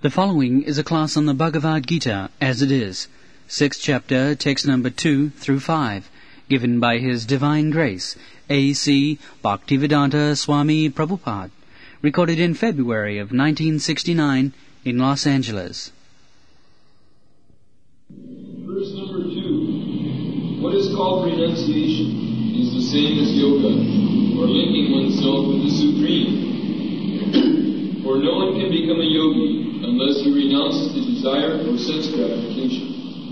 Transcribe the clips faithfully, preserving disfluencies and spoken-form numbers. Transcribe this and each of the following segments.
The following is a class on the Bhagavad Gita as it is, sixth chapter, text number two through five, given by His Divine Grace, A C Bhaktivedanta Swami Prabhupada, recorded in February of nineteen sixty-nine in Los Angeles. Verse number two. What is called renunciation is the same as yoga, or linking oneself with the Supreme. For no one can become a yogi unless he renounces the desire for sense gratification.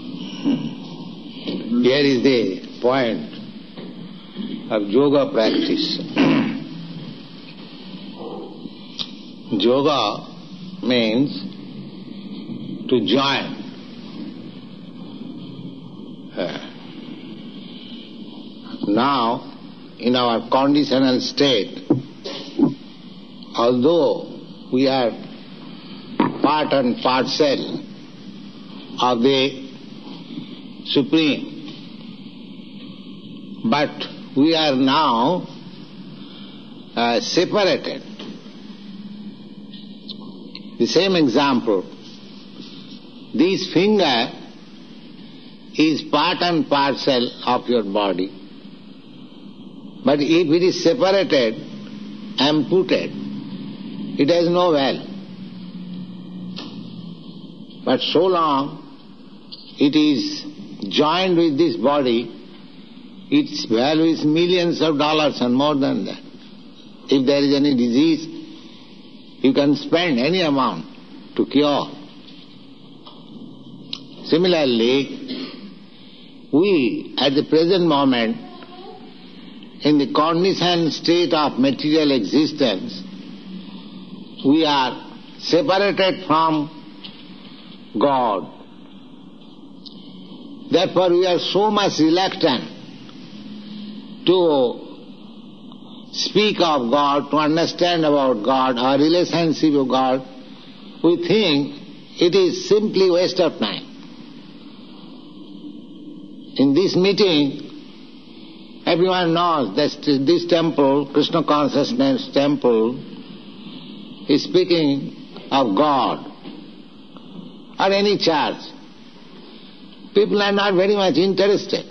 Here is the point of yoga practice. Yoga means to join. Uh, now, in our conditional state, although we are part and parcel of the Supreme, but we are now uh, separated. The same example, this finger is part and parcel of your body, but if it is separated, amputated, it has no value. But so long it is joined with this body, its value is millions of dollars and more than that. If there is any disease, you can spend any amount to cure. Similarly, we at the present moment, in the conditioned state of material existence, we are separated from God. Therefore we are so much reluctant to speak of God, to understand about God, our relationship with God. We think it is simply waste of time. In this meeting, everyone knows that this temple, Krishna Consciousness Temple, is speaking of God or any church. People are not very much interested.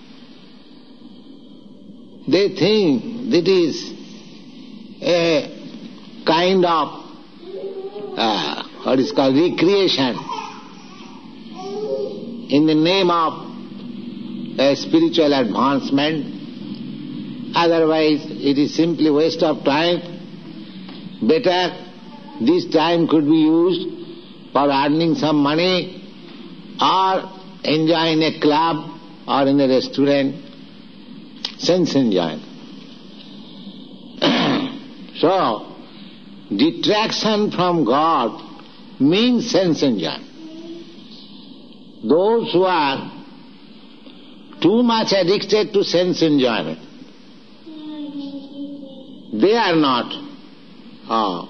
They think that is a kind of uh, what is called recreation in the name of a spiritual advancement. Otherwise it is simply waste of time. Better this time could be used for earning some money or enjoy in a club or in a restaurant, sense enjoyment. So, detraction from God means sense enjoyment. Those who are too much addicted to sense enjoyment, they are not, oh,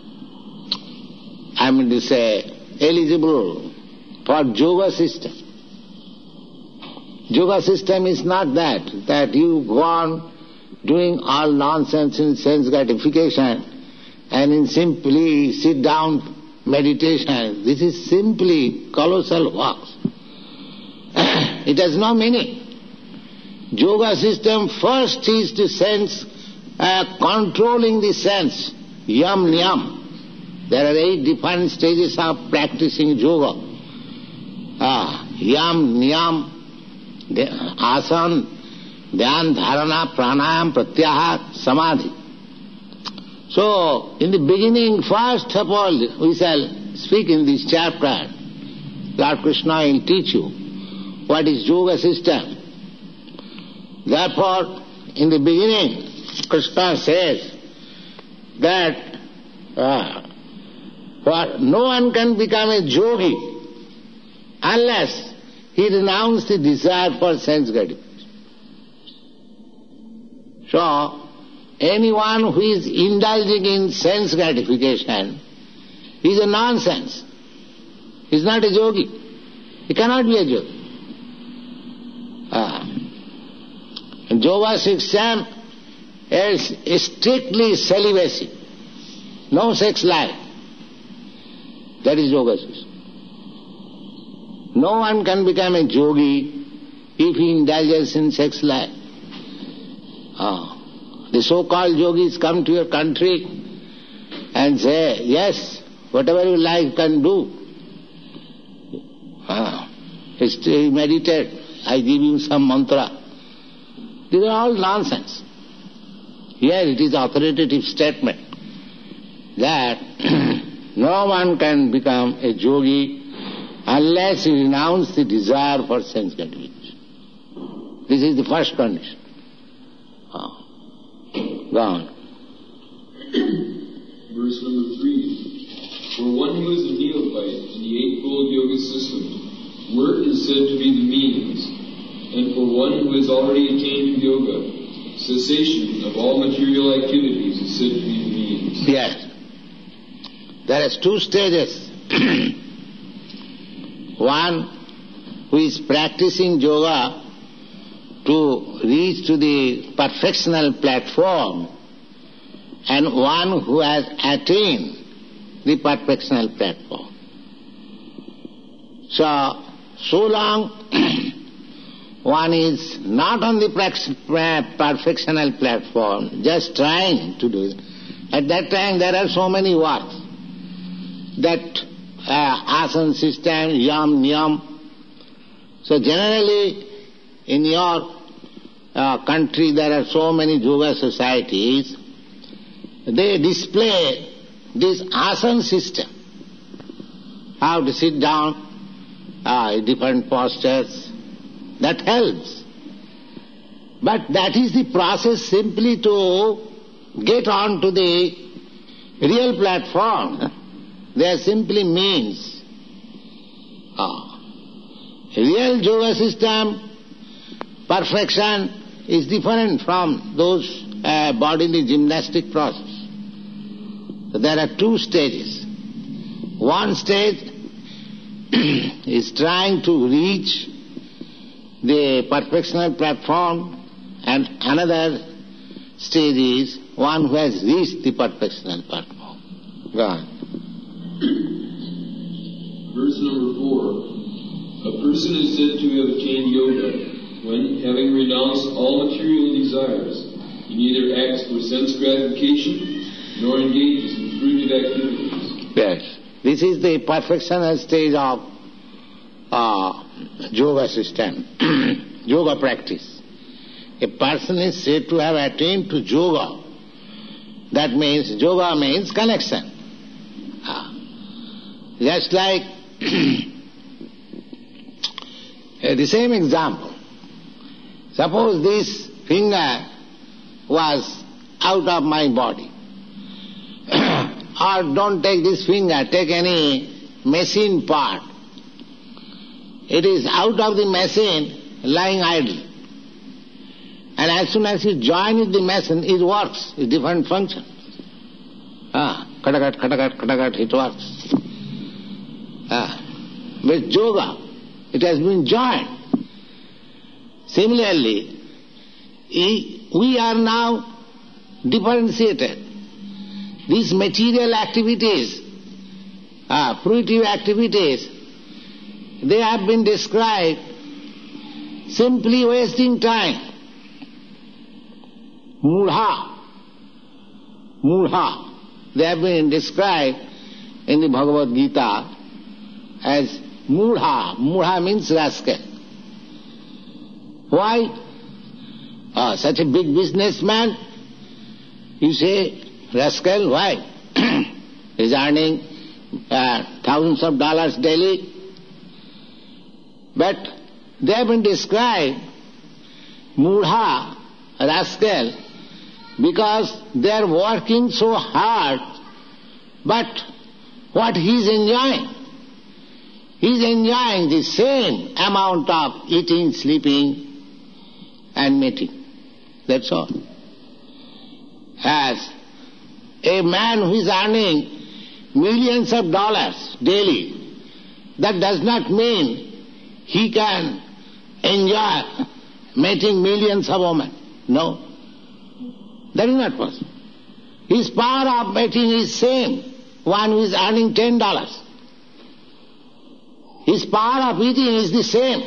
I mean to say, eligible for yoga system. Yoga system is not that, that you go on doing all nonsense in sense gratification and in simply sit down meditation. This is simply colossal work. It has no meaning. Yoga system first is the sense, uh, controlling the sense, yam niyam. There are eight different stages of practicing yoga. Ah, yam, niyam, asan, dhyan, dharana, pranayam, pratyahara, samadhi. So, in the beginning, first of all, we shall speak in this chapter. Lord Krishna will teach you what is yoga system. Therefore, in the beginning, Krishna says that uh, for no one can become a yogi unless he renounces the desire for sense gratification. So, anyone who is indulging in sense gratification is a nonsense. He is not a yogi. He cannot be a yogi. Ah. Yoga system is strictly celibacy, no sex life. That is yoga system. No one can become a yogi if he indulges in sex life. Ah. The so-called yogis come to your country and say, yes, whatever you like can do. Ah. Meditate, I give you some mantra. These are all nonsense. Here it is authoritative statement that no one can become a yogi unless he renounces the desire for sense gratification. This is the first condition. Oh. Go on. Verse number three. For one who is a neophyte in the Eightfold Yoga system, work is said to be the means, and for one who has already attained yoga, cessation of all material activities is said to be the means. Yes. There is two stages. One who is practicing yoga to reach to the perfectional platform, and one who has attained the perfectional platform. So, so long one is not on the perfectional platform, just trying to do it. At that time there are so many works. That uh, asana system, yam, niyam. So generally in your uh, country there are so many yoga societies. They display this asana system. How to sit down, uh, different postures. That helps. But that is the process simply to get on to the real platform. They are simply means. Ah. Real yoga system, perfection is different from those uh, bodily gymnastic process. So there are two stages. One stage is trying to reach the perfectional platform, and another stage is one who has reached the perfectional platform. Go on. Verse number four. A person is said to have attained yoga when, having renounced all material desires, he neither acts for sense gratification nor engages in fruitive activities. Yes. This is the perfectional stage of uh, yoga system, yoga practice. A person is said to have attained to yoga. That means, yoga means connection. Ah. Just like the same example. Suppose this finger was out of my body. Or don't take this finger, take any machine part. It is out of the machine, lying idle. And as soon as you join with the machine, it works, it's different function. Ah, katakat, katakat, katakat, it works. Ah, with yoga, it has been joined. Similarly, we are now differentiated. These material activities, ah, fruitive activities, they have been described simply wasting time. Mudha. Mudha. They have been described in the Bhagavad Gita as mudha. Mudha means rascal. Why? Oh, such a big businessman, you say, rascal, why? He's earning uh, thousands of dollars daily. But they have been described, mudha, rascal, because they are working so hard, but what he is enjoying? He is enjoying the same amount of eating, sleeping, and mating. That's all. As a man who is earning millions of dollars daily, that does not mean he can enjoy mating millions of women. No. That is not possible. His power of mating is same, one who is earning ten dollars. His power of eating is the same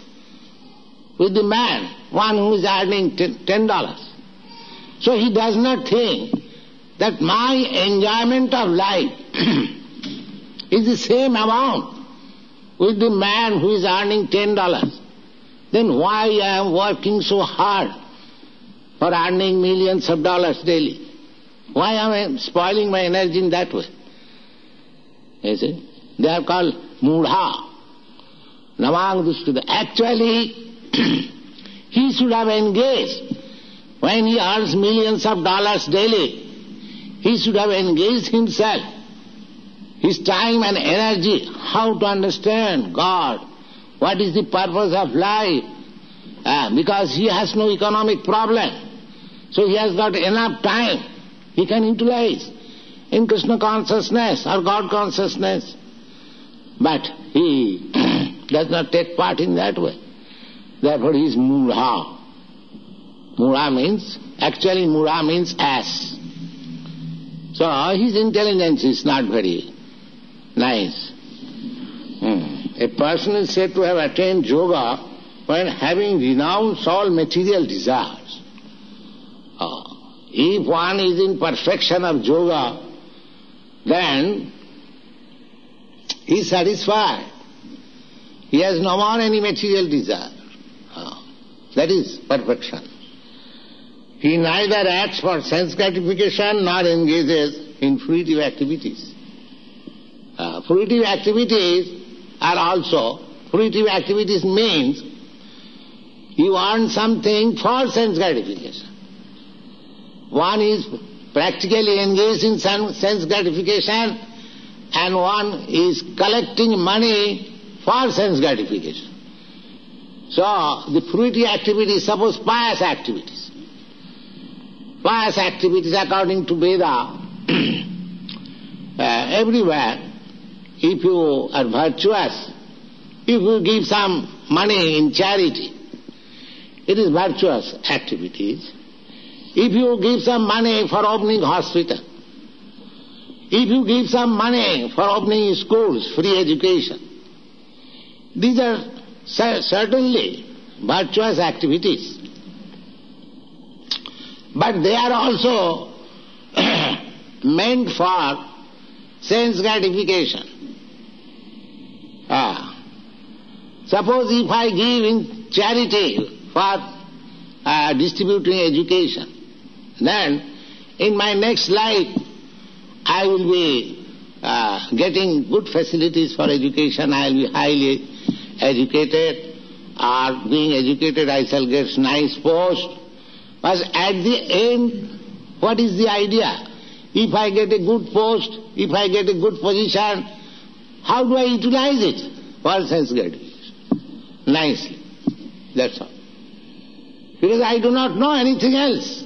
with the man, one who is earning ten dollars. So he does not think that my enjoyment of life is the same amount with the man who is earning ten dollars. Then why I am working so hard for earning millions of dollars daily? Why am I spoiling my energy in that way? You see? They are called mudha. Namang dushtuda. Actually, he should have engaged. When he earns millions of dollars daily, he should have engaged himself, his time and energy, how to understand God, what is the purpose of life, uh, because he has no economic problem. So he has got enough time he can utilize in Krishna consciousness or God consciousness. But he does not take part in that way. Therefore he is mudha. Mudha means, actually mudha means ass. So his intelligence is not very nice. Hmm. A person is said to have attained yoga when having renounced all material desires. Oh. If one is in perfection of yoga, then he is satisfied. He has no more any material desire. Oh. That is perfection. He neither acts for sense gratification nor engages in fruitive activities. Uh, fruitive activities are also, fruitive activities means you earn something for sense gratification. One is practically engaged in sense gratification and one is collecting money for sense gratification. So the fruitive activities, suppose pious activities. Pious activities according to Veda, uh, everywhere, if you are virtuous, if you give some money in charity, it is virtuous activities. If you give some money for opening hospital, if you give some money for opening schools, free education, these are certainly virtuous activities. But they are also meant for sense gratification. Ah. Suppose if I give in charity for uh, distributing education, then in my next life I will be uh, getting good facilities for education, I will be highly educated, or being educated I shall get nice post. But at the end, what is the idea? If I get a good post, if I get a good position, how do I utilize it? For sense gratification. Nicely. That's all. Because I do not know anything else.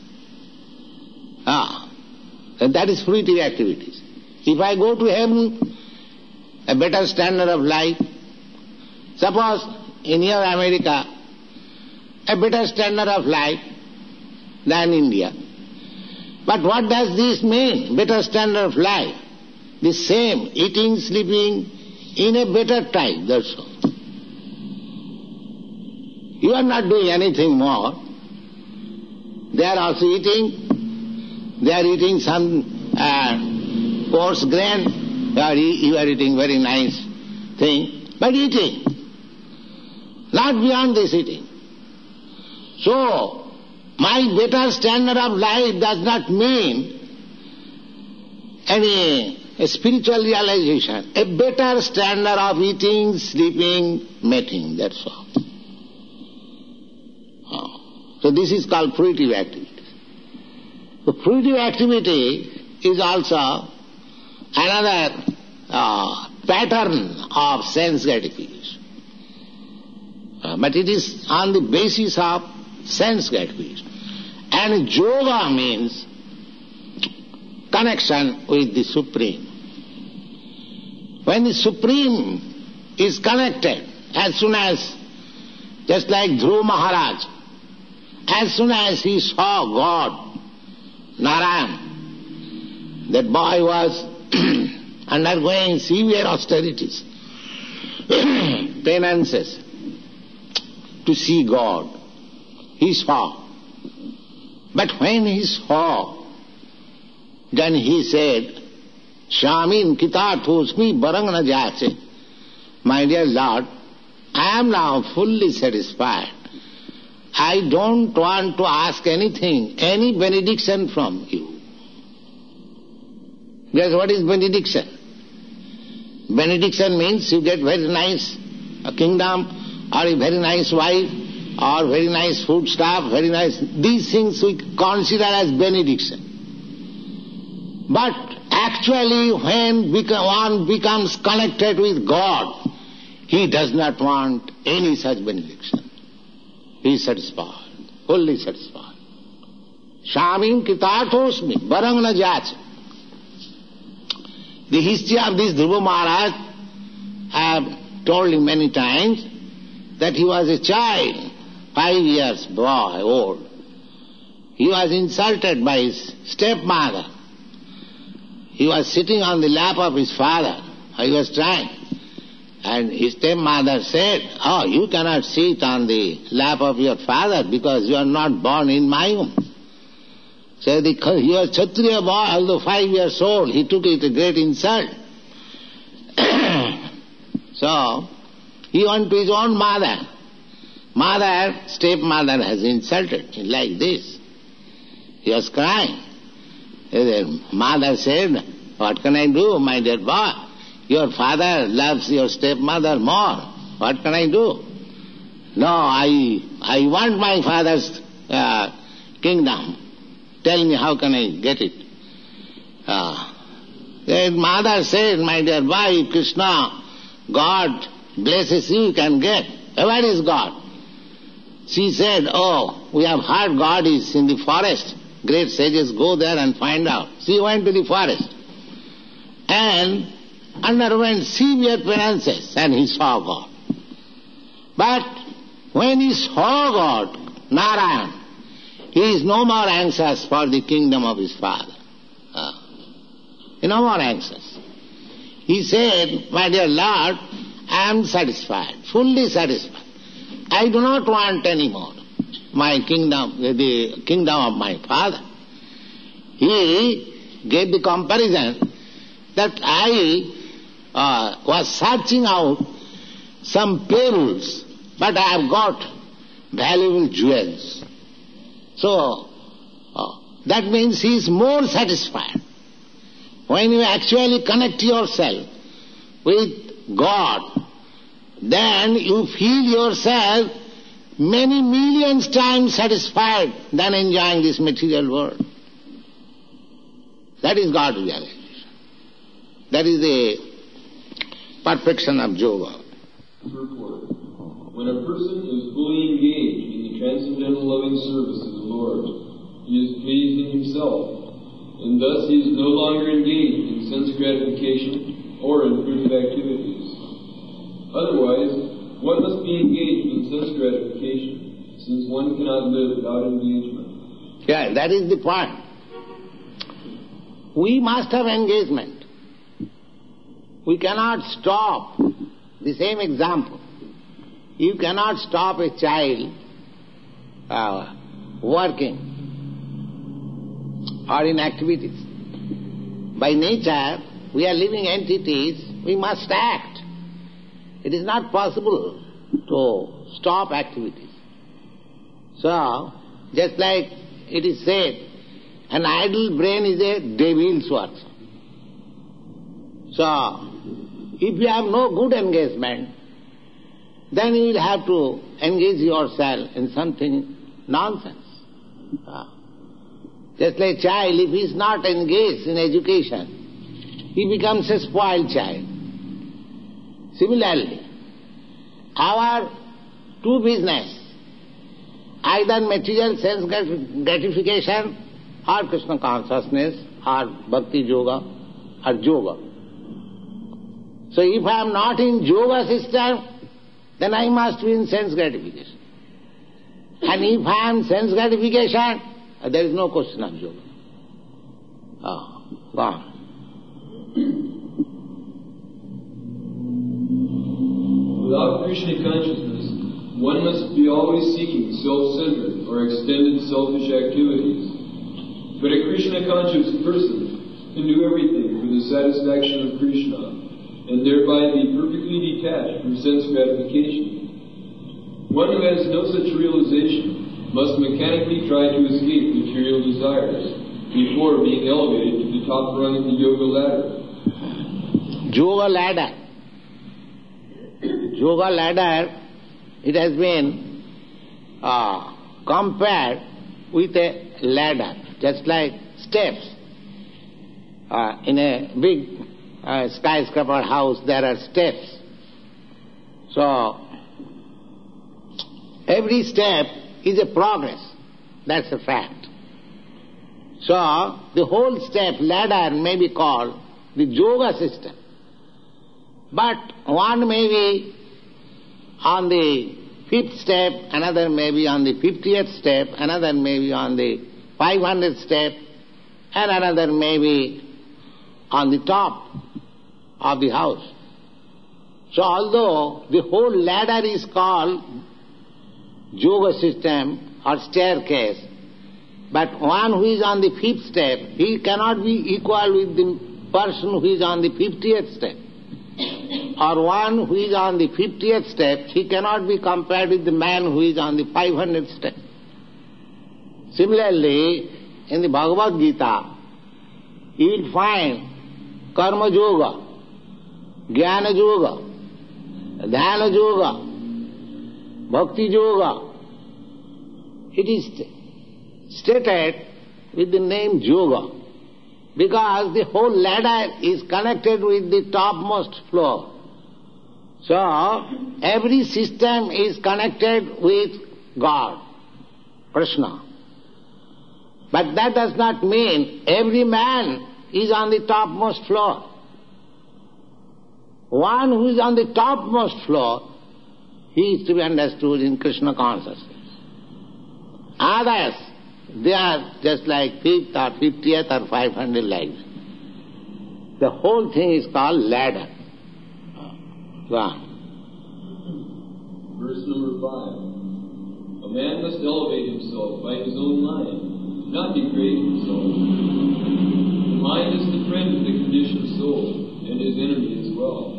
Ah, and that is fruitive activities. If I go to heaven, a better standard of life, suppose in your America, a better standard of life than India. But what does this mean, better standard of life? The same, eating, sleeping in a better type, that's all. You are not doing anything more. They are also eating, they are eating some uh, coarse grain, you are, you are eating very nice thing, but eating, not beyond this eating. So, my better standard of life does not mean any spiritual realization. A better standard of eating, sleeping, mating, that's all. Oh. So this is called fruitive activity. The fruitive activity is also another uh, pattern of sense gratification. Uh, but it is on the basis of sense gratification. And yoga means connection with the Supreme. When the Supreme is connected, as soon as, just like Dhruva Maharaj, as soon as he saw God, Narayan, that boy was undergoing severe austerities. penances to see God. He saw. But when he saw, then he said, Shamin kitatosmi barang na jase. My dear Lord, I am now fully satisfied. I don't want to ask anything, any benediction from you. Guess what is benediction? Benediction means you get very nice a kingdom, or a very nice wife, or very nice food stuff, very nice... These things we consider as benediction. But actually when one becomes connected with God, he does not want any such benediction. He is satisfied, fully satisfied. Shamim kitatosmi, barang na jach. The history of this Dhruva Maharaj, I have told him many times, that he was a child, five years boy, old. He was insulted by his stepmother. He was sitting on the lap of his father. He was trying. And his stepmother said, oh, you cannot sit on the lap of your father because you are not born in my womb. So the, he was Kshatriya boy, although five years old, he took it a great insult. So, he went to his own mother. Mother, stepmother has insulted him like this. He was crying. The mother said, what can I do, my dear boy? Your father loves your stepmother more. What can I do? No, I I want my father's uh, kingdom. Tell me, how can I get it? Uh, the mother said, my dear boy, Krishna, God blesses you, you can get. Where is God? She said, oh, we have heard God is in the forest. Great sages go there and find out. She went to the forest and underwent severe penances, and he saw God. But when he saw God, Narayan, he is no more anxious for the kingdom of his father. Uh, he no more anxious. He said, my dear Lord, I am satisfied, fully satisfied. I do not want any more my kingdom, the kingdom of my father. He gave the comparison that I uh, was searching out some pearls, but I have got valuable jewels. So, uh, that means he is more satisfied. When you actually connect yourself with God, then you feel yourself many millions times satisfied than enjoying this material world. That is God realization. That is the perfection of yoga. When a person is fully engaged in the transcendental loving service of the Lord, he is pleased in himself, and thus he is no longer engaged in sense gratification or in fruitive activities. Otherwise, one must be engaged in sense gratification, since one cannot live without engagement. Yeah, that is the point. We must have engagement. We cannot stop. The same example. You cannot stop a child uh, working or in activities. By nature, we are living entities, we must act. It is not possible to stop activities. So, just like it is said, an idle brain is a devil's work. So, if you have no good engagement, then you will have to engage yourself in something nonsense. Uh, just like a child, if he is not engaged in education, he becomes a spoiled child. Similarly, our true business, either material sense gratification or Krishna consciousness or bhakti yoga or yoga. So if I am not in yoga system, then I must be in sense gratification. And if I am sense gratification, there is no question of yoga. Oh, gone. Krishna consciousness, one must be always seeking self-centered or extended selfish activities. But a Krishna-conscious person can do everything for the satisfaction of Krishna, and thereby be perfectly detached from sense gratification. One who has no such realization must mechanically try to escape material desires before being elevated to the top rung of the yoga ladder. Yoga ladder. Yoga ladder, it has been uh, compared with a ladder, just like steps. Uh, in a big uh, skyscraper house, there are steps. So, every step is a progress. That's a fact. So, the whole step ladder may be called the yoga system. But one may be on the fifth step, another may be on the fiftieth step, another may be on the five hundredth step, and another may be on the top of the house. So although the whole ladder is called yoga system or staircase, but one who is on the fifth step, he cannot be equal with the person who is on the fiftieth step. Or one who is on the fiftieth step, he cannot be compared with the man who is on the five hundredth step. Similarly, in the Bhagavad Gita, you will find Karma Yoga, Jnana Yoga, Dhyana Yoga, Bhakti Yoga. It is stated with the name Yoga because the whole ladder is connected with the topmost floor. So, every system is connected with God, Krishna. But that does not mean every man is on the topmost floor. One who is on the topmost floor, he is to be understood in Krishna consciousness. Others, they are just like fifth or fiftieth or five hundred lives. The whole thing is called ladder. Go on. Verse number five. A man must elevate himself by his own mind, not degrade himself. The mind is the friend of the conditioned soul, and his enemy as well.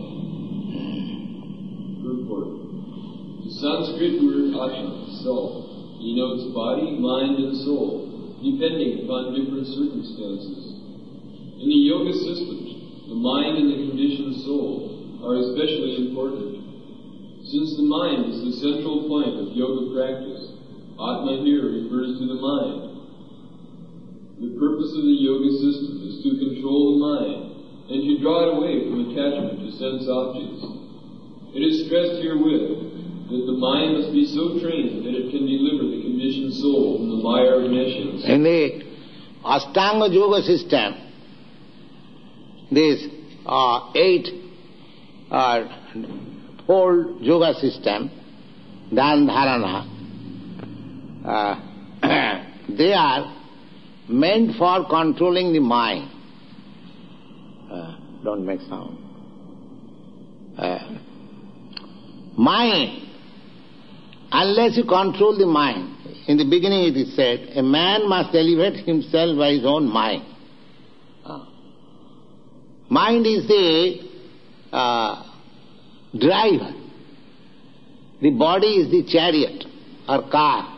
Purport. The Sanskrit word atma, self, denotes body, mind, and soul, depending upon different circumstances. In the yoga systems, the mind and the conditioned soul are especially important. Since the mind is the central point of yoga practice, atma here refers to the mind. The purpose of the yoga system is to control the mind and to draw it away from attachment to sense objects. It is stressed herewith that the mind must be so trained that it can deliver the conditioned soul from the mire of meshes. In the Ashtanga Yoga system, this uh, eight uh, fold yoga system, Dhan Dharana, uh, they are meant for controlling the mind. Uh, don't make sound. Uh, mind, unless you control the mind, in the beginning it is said, a man must elevate himself by his own mind. Uh, mind is the uh, driver. The body is the chariot or car.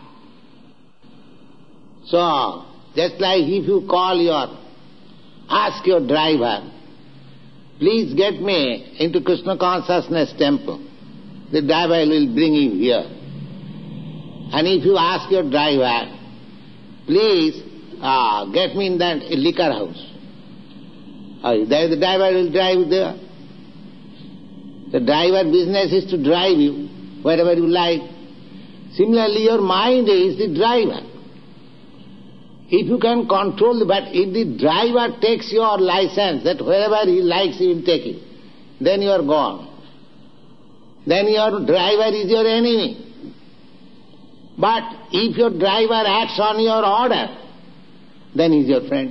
So, just like if you call your, ask your driver, please get me into Krishna Consciousness Temple, the driver will bring you here. And if you ask your driver, please uh, get me in that liquor house, uh, the driver will drive you there. The driver business is to drive you wherever you like. Similarly, your mind is the driver. If you can control, but if the driver takes your license, that wherever he likes he will take it, then you are gone. Then your driver is your enemy. But if your driver acts on your order, then he is your friend.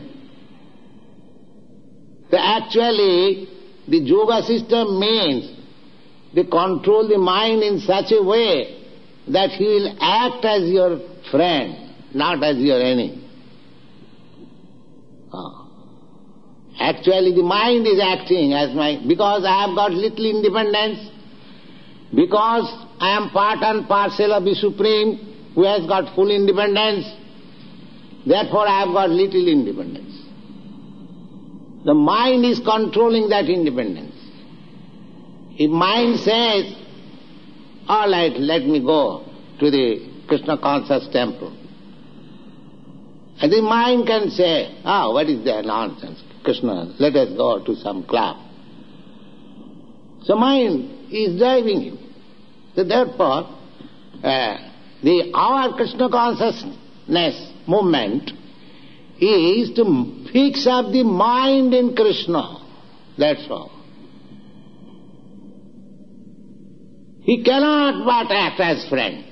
So actually, the yoga system means they control the mind in such a way that he will act as your friend, not as your enemy. Oh. Actually the mind is acting as my, because I have got little independence, because I am part and parcel of the Supreme who has got full independence, therefore I have got little independence. The mind is controlling that independence. If mind says, all right, let me go to the Krishna conscious temple, and the mind can say, ah, oh, what is that nonsense? Krishna, let us go to some club. So mind is driving you. So therefore, uh, the our Krishna consciousness movement is to fix up the mind in Krishna. That's all. He cannot but act as friend.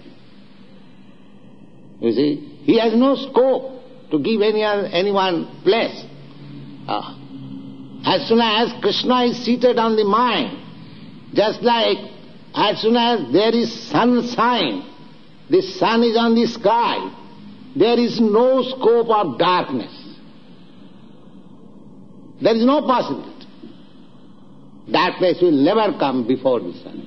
You see, he has no scope to give any anyone place. Uh, as soon as Krishna is seated on the mind, just like as soon as there is sunshine, the sun is on the sky, there is no scope of darkness. There is no possibility. Darkness will never come before the sun.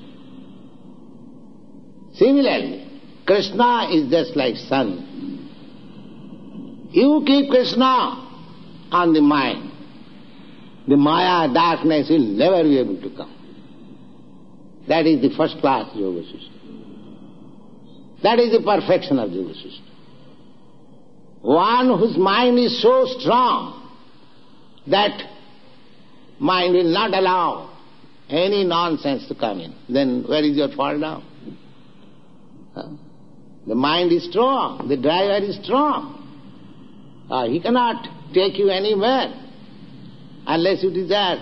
Similarly, Krishna is just like sun. You keep Krishna on the mind, the Maya darkness will never be able to come. That is the first class yoga system. That is the perfection of yoga system. One whose mind is so strong that mind will not allow any nonsense to come in. Then where is your fall down? Huh? The mind is strong, the driver is strong. Uh, he cannot take you anywhere unless you desire.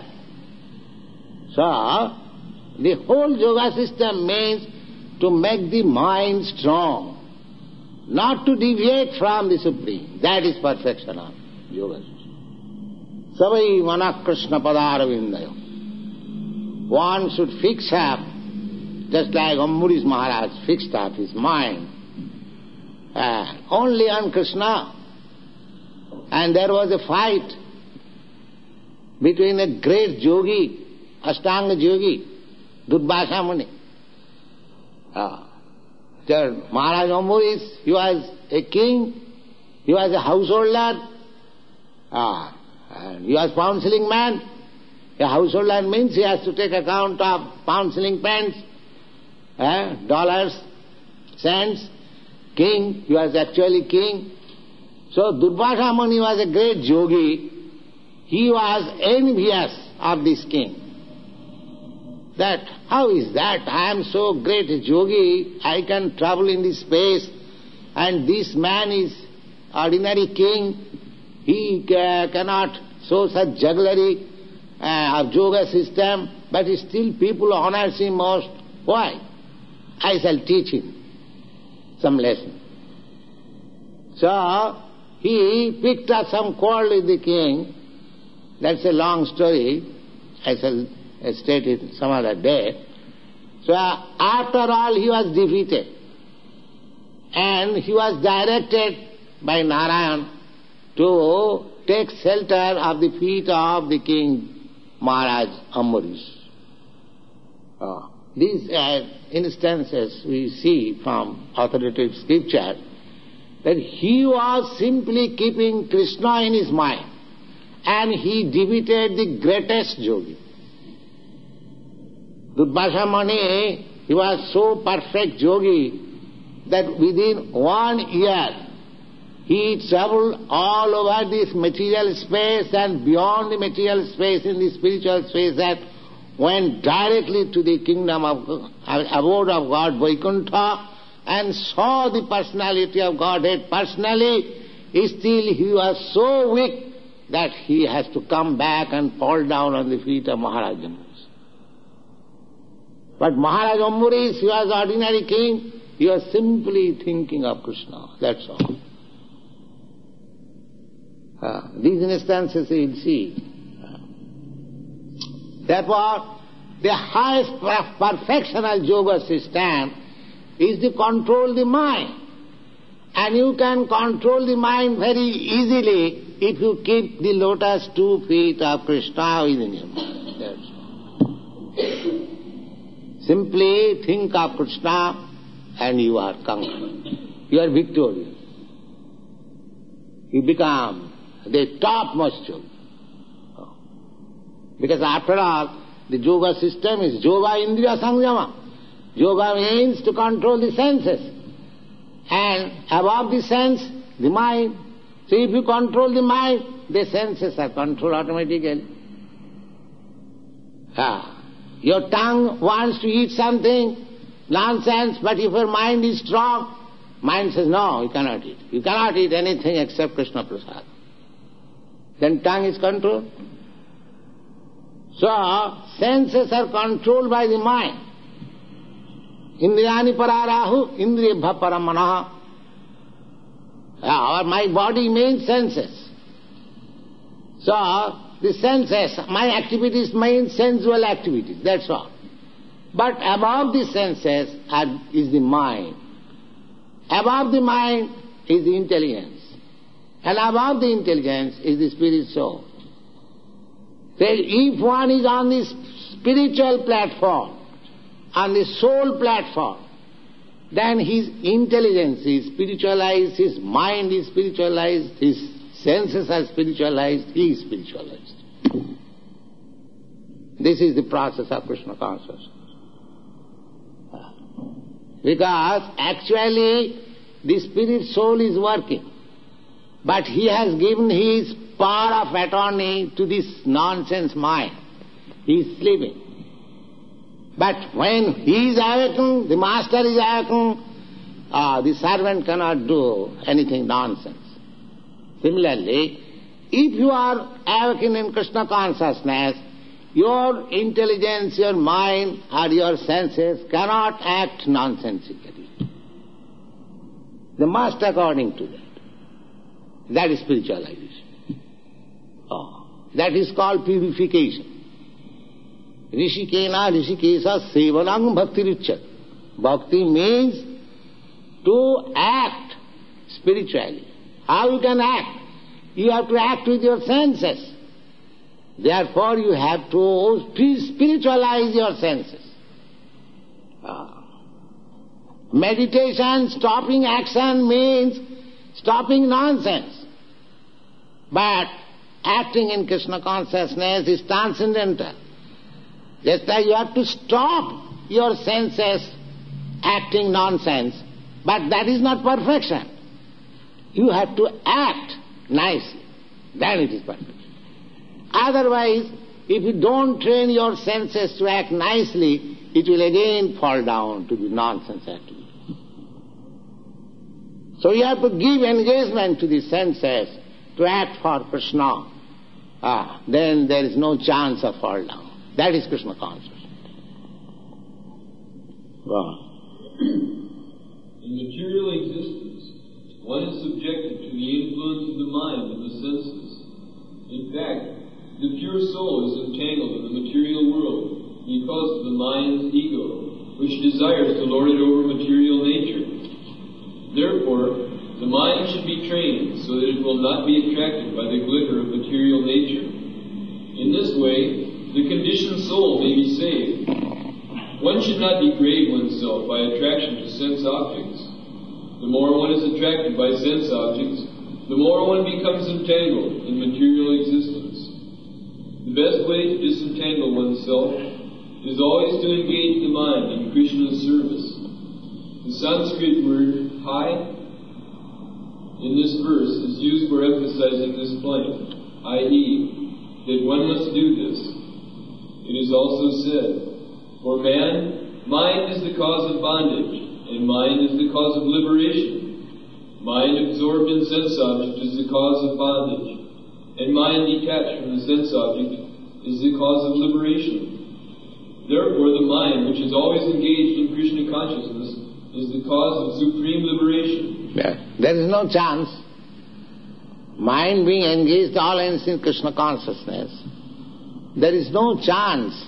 So, the whole yoga system means to make the mind strong, not to deviate from the Supreme. That is perfection of yoga system. Savai mana Krishna padaravindayo. One should fix up, just like Ambarish Maharaj fixed up his mind, uh, only on Krishna. And there was a fight between a great yogi, Ashtanga yogi, Durvasa Muni. Ah. Maharaj Ambarish, he was a king, he was a householder, ah, and he was pound shilling man. A householder means he has to take account of pound shilling pence, eh, dollars, cents. King, he was actually king. So Durvasa Muni was a great yogi. He was envious of this king. That, how is that? I am so great a yogi, I can travel in this space, and this man is ordinary king. He uh, cannot show such jugglery uh, of yoga system, but still people honor him most. Why? I shall teach him some lesson. So, he picked up some quarrel with the king. That's a long story. I shall state it some other day. So after all he was defeated. And he was directed by Narayan to take shelter of the feet of the king Maharaj Ambarish. Uh, these uh, instances we see from authoritative scripture that he was simply keeping Krishna in his mind, and he defeated the greatest yogi. Durvasa Muni, he was so perfect yogi that within one year he traveled all over this material space and beyond the material space in the spiritual space, that went directly to the kingdom of abode of God, Vaikuntha, and saw the personality of Godhead personally. Still he was so weak that he has to come back and fall down on the feet of Maharaj Ambarish. But Maharaj Ambarish, he was ordinary king, he was simply thinking of Krishna, that's all. Uh, these instances you will see. Uh, therefore, The highest perfectional yoga system is to control the mind. And you can control the mind very easily if you keep the lotus two feet of Krishna within you. That's all. Simply think of Krishna and you are conquered. You are victorious. You become the topmost yoga. Because after all, the yoga system is yoga indriya samyama. Yoga means to control the senses. And above the sense, the mind. So if you control the mind, the senses are controlled automatically. Ah. Your tongue wants to eat something, nonsense, but if your mind is strong, mind says, no, you cannot eat. You cannot eat anything except Krishna Prasad. Then tongue is controlled. So, senses are controlled by the mind. Indriyani pararahu, indriyabha paramanaha. Our, my body means senses. So, the senses, my activities mean sensual activities, that's all. But above the senses are, is the mind. Above the mind is the intelligence. And above the intelligence is the spirit soul. So if one is on the spiritual platform, on the soul platform, then his intelligence is spiritualized, his mind is spiritualized, his senses are spiritualized, he is spiritualized. This is the process of Krishna consciousness. Because actually the spirit soul is working, but he has given his power of attorney to this nonsense mind. He is sleeping. But when he is awakened, the master is awakened, uh, the servant cannot do anything nonsense. Similarly, if you are awakened in Krishna consciousness, your intelligence, your mind, or your senses cannot act nonsensically. They must according to that. That is spiritualization. Oh, that is called purification. Rishikena Rishikesa Sevanam Bhakti Richat. Bhakti means to act spiritually. How you can act? You have to act with your senses. Therefore you have to spiritualize your senses. Ah. Meditation, stopping action means stopping nonsense. But acting in Krishna consciousness is transcendental. Just like you have to stop your senses acting nonsense, but that is not perfection. You have to act nicely, then it is perfection. Otherwise, if you don't train your senses to act nicely, it will again fall down to the nonsense activity. So you have to give engagement to the senses to act for Krishna. Ah, then there is no chance of fall down. That is Krishna consciousness. Go on. In material existence, one is subjected to the influence of the mind and the senses. In fact, the pure soul is entangled in the material world because of the mind's ego, which desires to lord it over material nature. Therefore, the mind should be trained so that it will not be attracted by the glitter of material nature. In this way, the conditioned soul may be saved. One should not degrade oneself by attraction to sense objects. The more one is attracted by sense objects, the more one becomes entangled in material existence. The best way to disentangle oneself is always to engage the mind in Krishna's service. The Sanskrit word hai in this verse is used for emphasizing this point, that is, that one must do this. It is also said, for man, mind is the cause of bondage, and mind is the cause of liberation. Mind absorbed in sense object is the cause of bondage, and mind detached from the sense object is the cause of liberation. Therefore, the mind, which is always engaged in Krishna consciousness, is the cause of supreme liberation. Yeah. There is no chance. Mind being engaged always in Krishna consciousness, there is no chance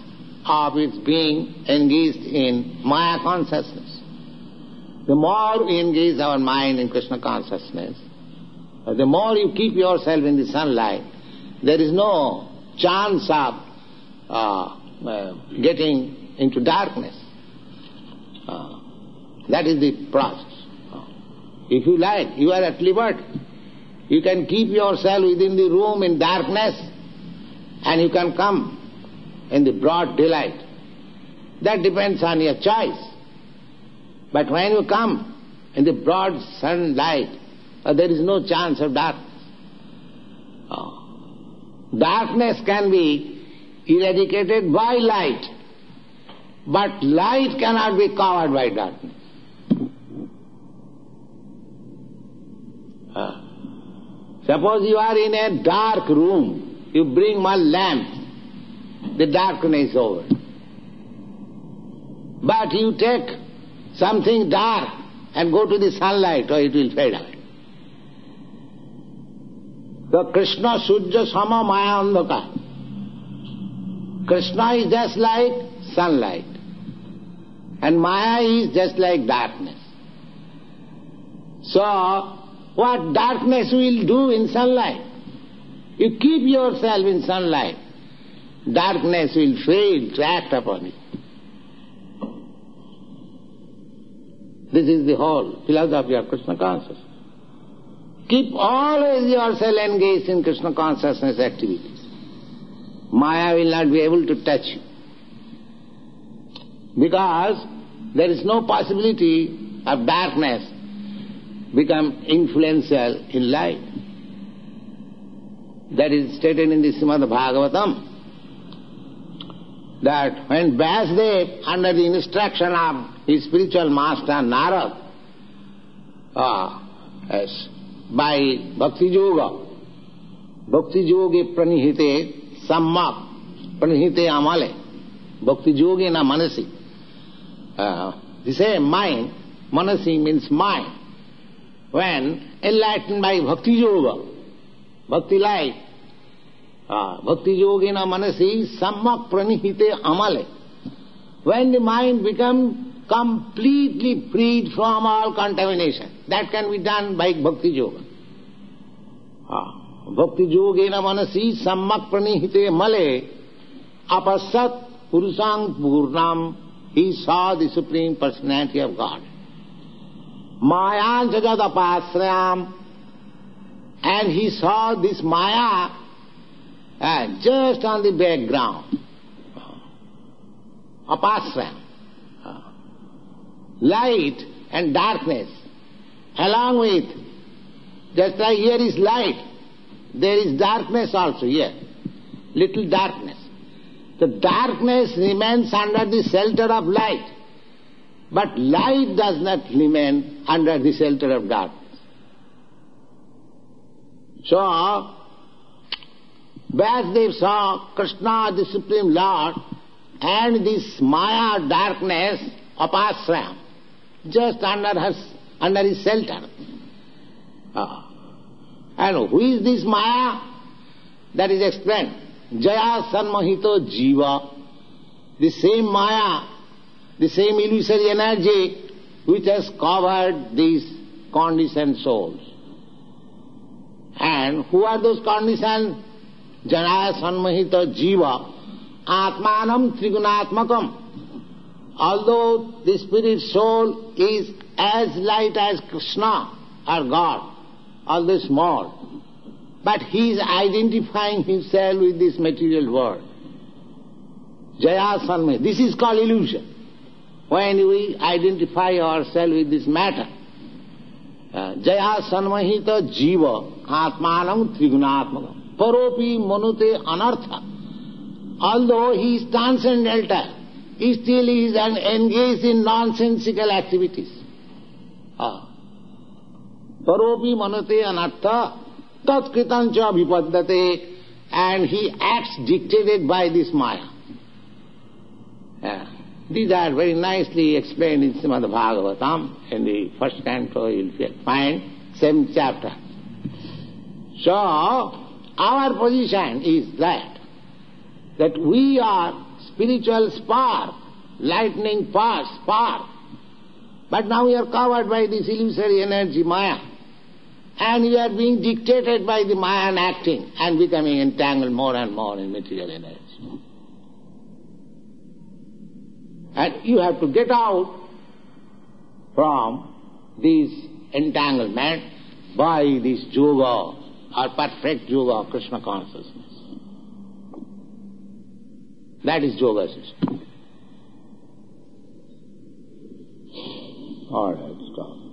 of its being engaged in Maya consciousness. The more we engage our mind in Krishna consciousness, the more you keep yourself in the sunlight, there is no chance of uh, uh, getting into darkness. Uh, that is the process. Uh, if you like, you are at liberty. You can keep yourself within the room in darkness and you can come in the broad daylight. That depends on your choice. But when you come in the broad sunlight, uh, there is no chance of darkness. Uh, darkness can be eradicated by light, but light cannot be covered by darkness. Uh, suppose you are in a dark room, you bring one lamp, the darkness is over. But you take something dark and go to the sunlight, or it will fade away. So Krishna Sujya Sama Maya Andhaka. Krishna is just like sunlight, and Maya is just like darkness. So, what darkness will do in sunlight? You keep yourself in sunlight, darkness will fail to act upon you. This is the whole philosophy of Krishna consciousness. Keep always yourself engaged in Krishna consciousness activities. Maya will not be able to touch you, because there is no possibility of darkness become influential in light. That is stated in the Srimad Bhagavatam, that when Vyasadeva, under the instruction of his spiritual master Narad, uh, yes, by Bhakti Yoga, Bhakti Yoga pranihite sammak, pranihite amale, Bhakti Yoga na manasi. Uh, the same mind, manasi means mind. When enlightened by Bhakti Yoga, Bhakti light, uh, Bhakti Yogena Manasi Sammak Pranihite Amale. When the mind becomes completely freed from all contamination, that can be done by Bhakti Yoga. Uh, Bhakti Yogena Manasi Sammak Pranihite Male Apasat Purusang Purnam. He saw the Supreme Personality of God. Maya Jagad Apasrayam, and he saw this Maya uh, just on the background. Apasrayam. Uh, light and darkness, along with, just like here is light, there is darkness also here, little darkness. The darkness remains under the shelter of light, but light does not remain under the shelter of darkness. So, Vyasadeva saw Krishna, the Supreme Lord, and this Maya darkness of Asrayam, just under her, under his shelter. Uh, and who is this Maya? That is explained. Jaya Sanmahito Jiva, the same Maya, the same illusory energy which has covered these conditioned souls. And who are those conditioned? Jaya Sanmahito Jiva, Atmanam Trigunatmakam. Although the spirit soul is as light as Krishna or God, although small, but he is identifying himself with this material world. Jaya Sanmahita. This is called illusion. When we identify ourselves with this matter. Uh, Jaya Sanmahita Jiva Atmanam Trigunatmakam. Paropi Manute Anartha. Although he is transcendental, he still is engaged in nonsensical activities. Uh, Paropi Manute Anartha. Tat kritancha vipaddate, and he acts dictated by this Maya. Yeah. These are very nicely explained in Srimad Bhagavatam, in the first canto you will find, seventh chapter. So, our position is that, that we are spiritual spark, lightning fast spark. But now you are covered by this illusory energy, Maya, and you are being dictated by the Mayan acting and becoming entangled more and more in material energy. And you have to get out from this entanglement by this yoga or perfect yoga of Krishna consciousness. That is yoga system. All right, stop.